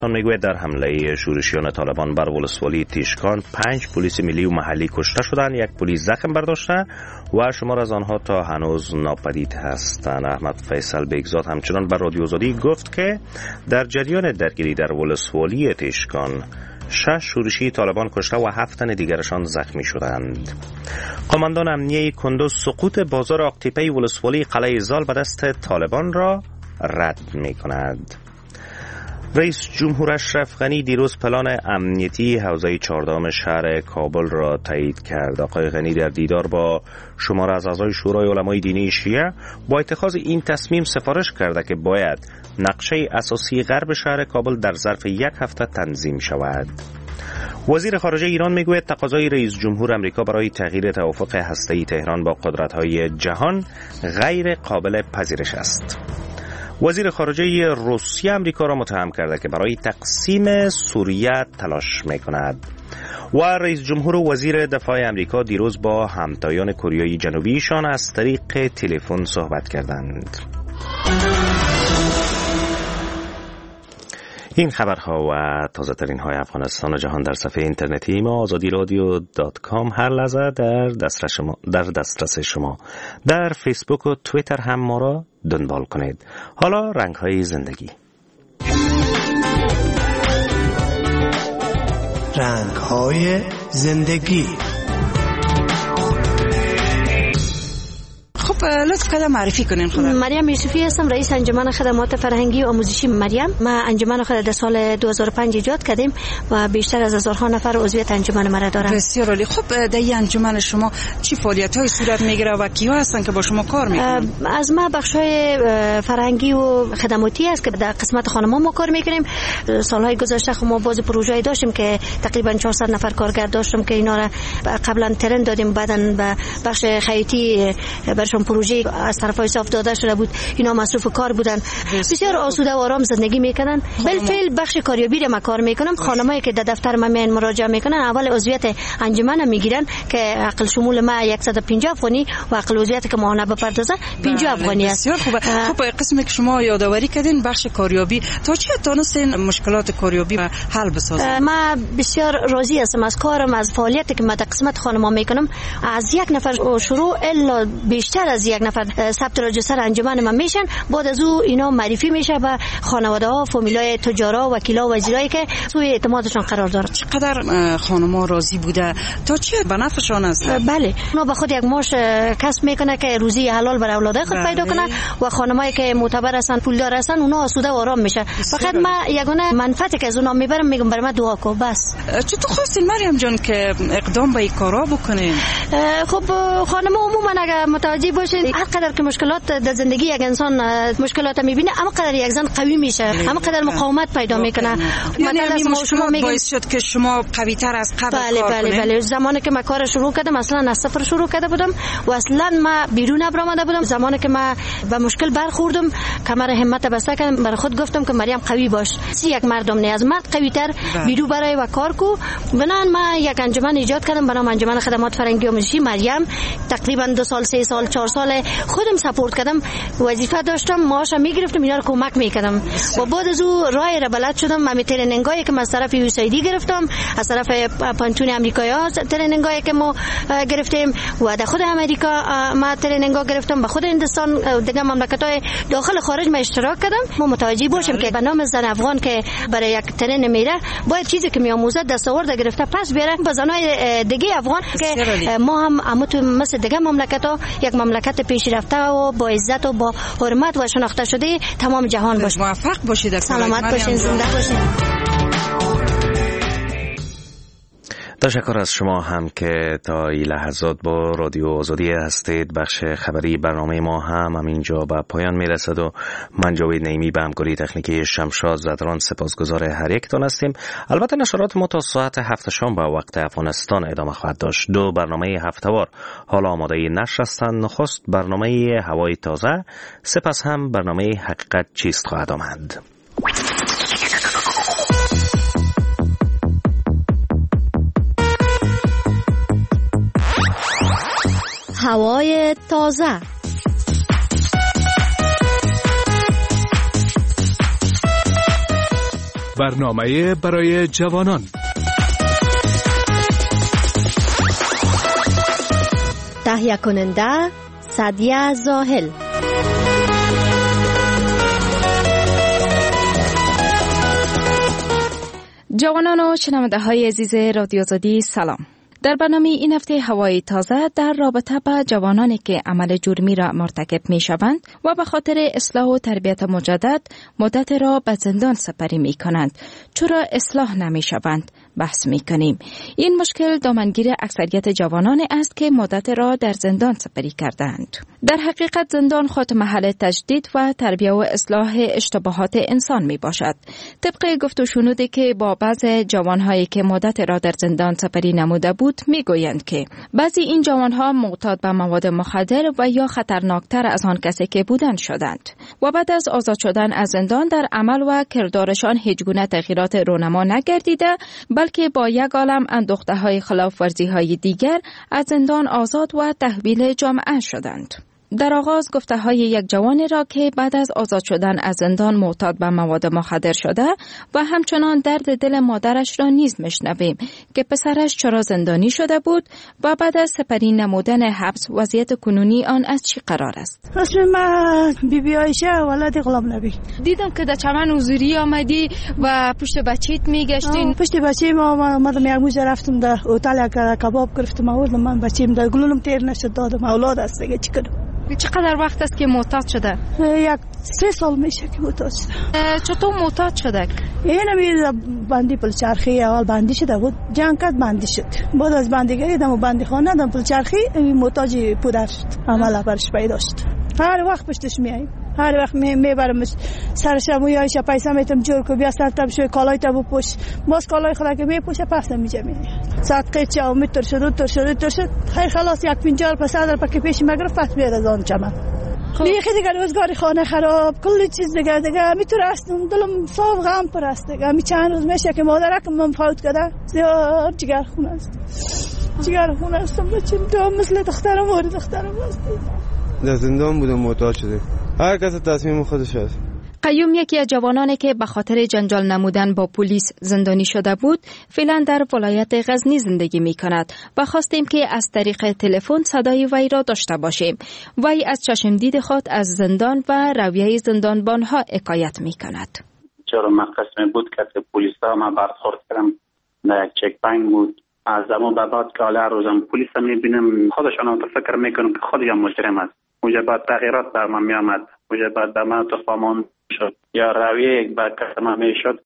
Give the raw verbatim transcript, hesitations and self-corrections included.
میگوید در حمله شورشیان طالبان بر ولسوالی تیشکان پنج پلیس ملی و محلی کشته شدند، یک پلیس زخم برداشته و شمار از آنها تا هنوز ناپدید هستند. احمد فیصل بیگزاد همچنان بر رادیو آزادی گفت که در جریان درگیری در ولسوالی تیشکان شش شورشی طالبان کشته و هفت تن دیگرشان زخمی شدند. قماندان امنیه کندوز سقوط بازار آقتیپه ولسوالی قلعه زال به دست طالبان را رد می کند. رئیس جمهور اشرف غنی دیروز پلان امنیتی حوزه چهاردهم شهر کابل را تایید کرد. آقای غنی در دیدار با شمار از اعضای شورای علمای دینی شیعه با اتخاذ این تصمیم سفارش کرده که باید نقشه اساسی غرب شهر کابل در ظرف یک هفته تنظیم شود. وزیر خارجه ایران میگوید تقاضای رئیس جمهور آمریکا برای تغییر توافق هسته‌ای تهران با قدرت‌های جهان غیر قابل پذیرش است. وزیر خارجه روسیه آمریکا را متهم کرده که برای تقسیم سوریه تلاش می‌کند. و رئیس جمهور و وزیر دفاع آمریکا دیروز با همتایان کره جنوبیشان از طریق تلفن صحبت کردند. این خبرها و تازه ترین های افغانستان و جهان در صفحه اینترنتی ما آزادی رادیو دات کام هر لحظه در دسترس شما در دسترس شما در فیسبوک و توییتر هم ما را دنبال کنید. حالا رنگ های زندگی. رنگ های زندگی. خب لطف کنید معرفی کنین خودت. مریم یوسفی هستم، رئیس انجمن خدمات فرهنگی و آموزشی مریم. ما انجمن خود در سال دو هزار و پنج ایجاد کردیم و بیشتر از هزارها نفر عضویت انجمن ما را دارند. بسیار عالی. خب در این انجمن شما چی فعالیت‌های صورت میگیره و کیا هستن که با شما کار میکنن؟ از ما بخش‌های فرهنگی و خدماتی است که در قسمت خانم‌ها ما کار میکنیم. سالهای گذشته خب ما باز پروژه‌ای داشتیم که تقریبا چهارصد نفر کارگر داشتم که اینا را قبلا ترند دادیم، بعداً به بخش خیاطی برشون پروژه از طرف حساب داده شده بود، اینا مصروف کار بودن، بسیار آسوده و آرام زندگی میکنن. بالفعل بخش کاریابی را ما کار میکنم. خانمایی که در دفتر ما میان مراجعه میکنن اول عضویت انجمن میگیرن که عقل شمول ما صد و پنجاه افغانی و عقل عضویت که ما بپردازه پنجاه افغانی است. بسیار خوبه. خب قسمی که شما یادآوری کردین بخش کاریابی، تا چه تونستین مشکلات کاریابی حل بسازید؟ ما بسیار راضی هستم از کارم، از فعالیتی که ما در قسمت خانم‌ها میکنم. از یک نفر شروع الا بیشتر از یک نفر ثبت راجستر انجمن ما میشن، بعد از او اینا معرفی میشه به خانواده ها، فامیلای تجارا، وکیلا و وزیرایی که سوی اعتمادشان قرار داره. چقدر خانم‌ها راضی بوده؟ تا چه به نفعشان است؟ بله، اونا به خود یک معاش کسب میکنه که روزی حلال برای اولاد خود پیدا کنه و خانمایی که معتبر هستن، پولدار هستن، اونا آسوده و آرام میشه. فقط ما یگانه منفعتی که از اونا میبرم میگم برای ما دعا کو بس. چطور خواستین مریم جان که اقدام به این کارا بکنین؟ خب خانم‌ها عموما اگه متوجه باشین هر قدر که مشکلات در زندگی یک انسان مشکلات میبینه، اما قدر یک زن قوی میشه، اما قدر مقاومت پیدا میکنه. یعنی همین شما باعث شد که شما قوی تر از قبل بله کار بله کنید؟ بله. زمانی که من کار شروع کردم اصلا از صفر شروع کرده بودم و اصلا ما بیرون نبرآمده بودم. زمانی که من به مشکل برخوردم کمر همت بسته کردم، برای خود گفتم که مریم قوی باش، یک مردم نه از مرد قوی تر بیرو برای و کار کو. بنان ما یک انجمن ایجاد کردم به نام انجمن خدمات فرهنگی و آموزشی مریم. تقریبا دو سال سه سال چهار سال خودم سپورت کردم، وظیفه داشتم، معاش میگرفتم، اینا رو کمک میکردم و بعد از او راه را بلد شدم. من ترنینگایی که از طرف یو اس ای دی گرفتم، از طرف پانتون امریکایی ترنینگایی که ما گرفتیم و در خود امریکا ما ترنینگا گرفتم، به خود هندستان دیگه مملکت‌های داخل خارج ما اشتراک کردم. ما متوجه باشیم که به نام زن افغان که برای یک ترن میره باید چیزی که میآموزه دستاورد گرفته پس بیاره به زنای دیگه افغان که ما هم عموت مثل دیگه مملکت‌ها یک مملکت پیشرفته و با عزت و با حرمت و شناخته شده تمام جهان باشه. موفق باشید، سلامت باشین، زنده باشین. تشکر از شما هم که تا این لحظات با رادیو آزادی هستید. بخش خبری برنامه ما هم همینجا به پایان میرسد و من جاوید نعیمی به همکاری تکنیکی شمشاد زدران سپاسگزار هر یکتان هستیم. البته نشرات ما تا ساعت هفت شام به وقت افغانستان ادامه خواهد داشت. دو برنامه هفته‌وار حالا آماده نشر هستند. نخست برنامه هوای تازه، سپس هم برنامه حقیقت چیست خواهد آمد. هوای تازه. برنامه برای جوانان. تهیه کننده سعدیه زاهل. جوانان و شنونده های عزیز رادیو آزادی سلام. در برنامه این هفته هوای تازه در رابطه با جوانانی که عمل جرمی را مرتکب می شوند و به خاطر اصلاح و تربیت مجدد مدت را به زندان سپری می کنند. چرا اصلاح نمی شوند؟ بحث می کنیم. این مشکل دامنگیر اکثریت جوانان است که مدت را در زندان سپری کردند. در حقیقت زندان خود محل تجدید و تربیت و اصلاح اشتباهات انسان می باشد. طبق گفت و شنودی که با بعض جوانهایی که مدت را در زندان سپری نموده بود می گویند که بعضی این جوانها معتاد به مواد مخدر و یا خطرناکتر از آن کسی که بودند شدند و بعد از آزاد شدن از زندان در عمل و کردارشان هیچ گونه تغییرات رونما نگردیده، بلکه با یک عالم اندوخته های خلاف ورزی های دیگر از زندان آزاد و تحویل جامعه شدند. در آغاز گفته های یک جوانی را که بعد از آزاد شدن از زندان معتاد به مواد مخدر شده و همچنان درد دل مادرش را نیز میشنویم که پسرش چرا زندانی شده بود و بعد از سپری نمودن حبس وضعیت کنونی آن از چی قرار است. اسم من بی بی عایشه ولد غلام نبی. دیدم که در چمن حضوری آمدی و پشت بچیت میگشتین. پشت بچه ما آمدم یک موزه رفتم در هتل کباب گرفتم آوردم من بچه‌م در گلولم تیر نشد دادم اولاد است دیگه چی کنم. چقدر وقت است که معتاد شده؟ یک سه سال میشه که معتاد شده. چطور معتاد شده؟ اینم بندی پلچرخی اول بندی شده بود، جنگ کرد بندی شد. بعد از بندیگری دم بندی خانه دم پلچرخی معتاج پدر شد. عمل برش پیدا شد. هر وقت پشتش میایم. هر وقت می میبرمش سرش مویایش پیسه میتم جور کو بیا سرتم شوی کالای تا بپوش باز کالای خدا که میپوشه پس نمیجه می صدقه چا متر شد تر شد تر شد خیر خلاص یک پنجار پس در پک پیش مگرفت پس بیاد از آن چمن بیخی دیگه روزگاری خانه خراب کلی چیز دیگه دیگه میترسم دلم صاف غم پر است دیگه می چند روز میشه که مادرکم من فوت کرده زیاد جگر خون است جگر خون هستم بچم تو مثل دخترم و دخترم است. در زندان بودم معتاد شده. هر کس تصمیم خودش است. قیوم یکی از جوانانی که به خاطر جنجال نمودن با پلیس زندانی شده بود فعلا در ولایت غزنی زندگی می کند و خواستیم که از طریق تلفن صدای وی را داشته باشیم. وی از چشم دید خود از زندان و رویه زندانبان ها حکایت می کند. چرا من قسم بود که پلیس ها ما برخورد کردم در یک چک پاینت بود. از زمان به بعد که هر روزم پلیس هم می بینم خودشان هم فکر میکنم که خودی هم مجرم است. موجب تغییرات در من می آمد. موجب در من تفاهم شد یا رویه یک بر کسم می شد